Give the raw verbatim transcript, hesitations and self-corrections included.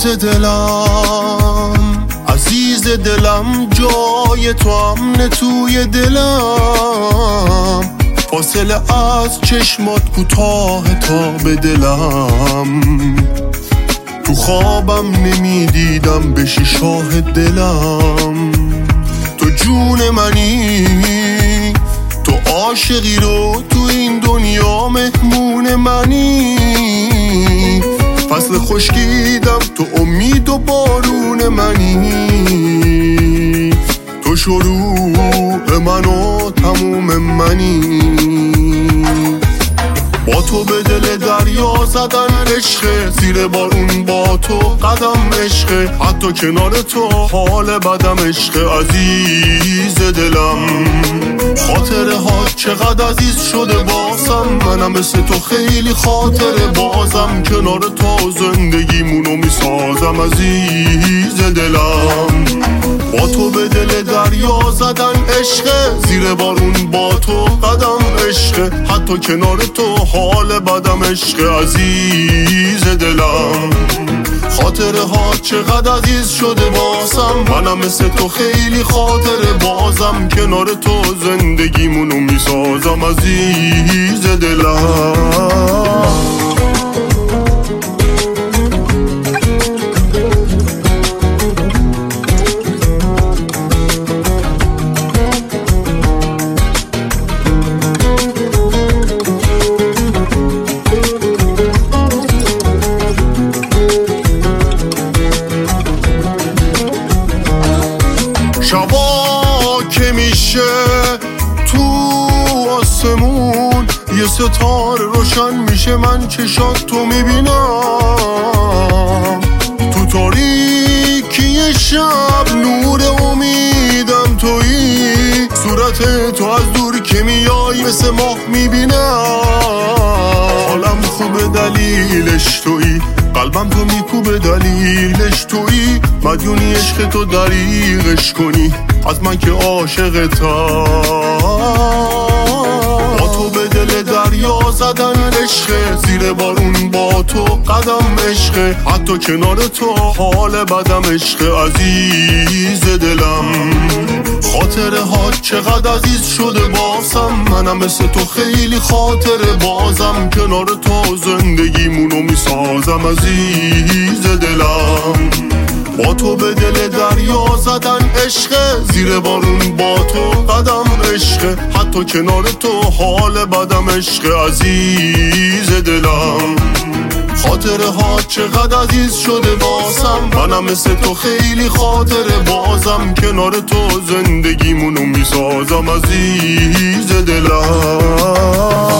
عزیز دلم، عزیز دلم، جای تو امن توی دلم، فاصله از چشمات کوتاه تا به دلم، تو خوابم نمیدیدم بشی شاهد دلم، تو جون منی، تو عاشقی رو تو این دنیا مهمون منی، فصل خشکیدم تو امید و بارون منی، تو شروع من و تموم منی، با تو به دل دریا زدن عشقه، زیر بارون با تو قدم عشقه، حتی کنار تو حال بدم عشقه، عزیز دلم، خاطره ها چقدر عزیز شده بازم، منم مثل تو خیلی خاطره بازم، کنار تو زندگیمونو میسازم، عزیز دلم، با تو به دل دریا زدن عشقه، زیر بارون با تو قدم عشقه، حتی کنار تو حال بدم عشقه، عزیز دلم، خاطره ها چقدر عزیز شده بازم، منم مثل تو خیلی خاطره بازم، کنار تو زندگیمونو میسازم، عزیز دلم. شبا که میشه تو آسمون یه ستاره روشن میشه، من چشات تو میبینم، تو تاریکی شب نور امیدم تویی، صورت تو از دور که میای مثل ماه میبینم، حالم خوبه دلیلش تویی، قلبم تو میکوبه دلیلش تویی، مدیونی عشق تو دریغش کنی از من که عاشقتم، با تو به دل دریا زدن عشقه، زیر بارون با تو قدم عشقه، حتی کنار تو حال بدم عشقه، عزیز دلم، خاطره ها چقدر عزیز شده بازم، منم مثل تو خیلی خاطره بازم، کنار تو زندگیمونو میسازم، عزیز دلم، با تو به دل دریا زدن عشقه، زیر بارون با تو قدم عشقه، حتی کنار تو حال بدم عشقه، عزیز دلم، خاطره ها چقدر عزیز شده بازم، منم مثل تو خیلی خاطره بازم، کنار تو زندگیمونو میسازم، عزیز دلم.